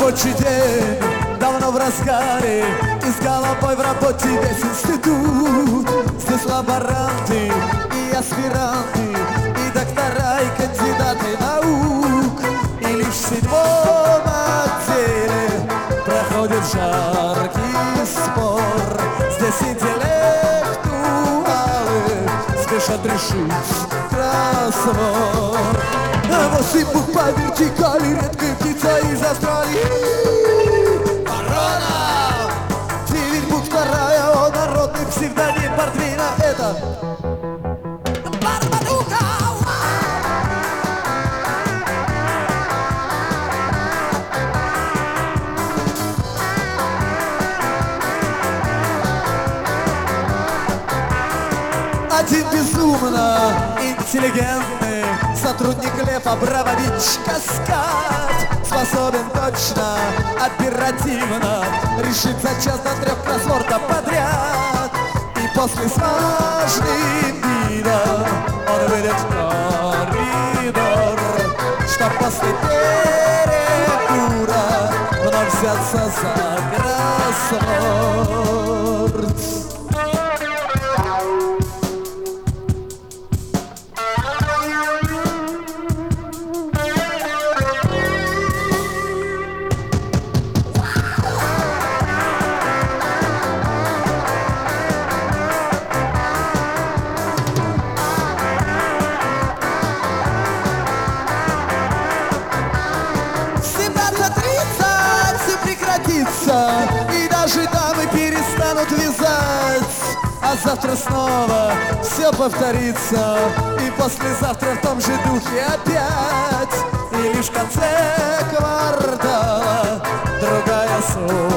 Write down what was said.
Рабочий день давно в разгаре, и с головой в работе весь институт. Здесь лаборанты и аспиранты, и доктора, и кандидаты наук. И лишь в 7-м отделе проходит жаркий спор. Здесь интеллектуалы спешат решить кроссворд. 8 букв по вертикали, редкая птица из Австралии. Ворона! 9 букв, вторая, о, народный псевдоним Портвейна. Это Барбадука! Один безумно интеллигентный сотрудник Лев Абрамович Каскад способен точно, оперативно решить за час до 3 кроссворда подряд. И после с важным видом он выйдет в коридор, чтоб после перекура вновь взяться за кроссворд. И даже дамы перестанут вязать, а завтра снова все повторится, и послезавтра в том же духе опять. И лишь в конце квартала другая суть.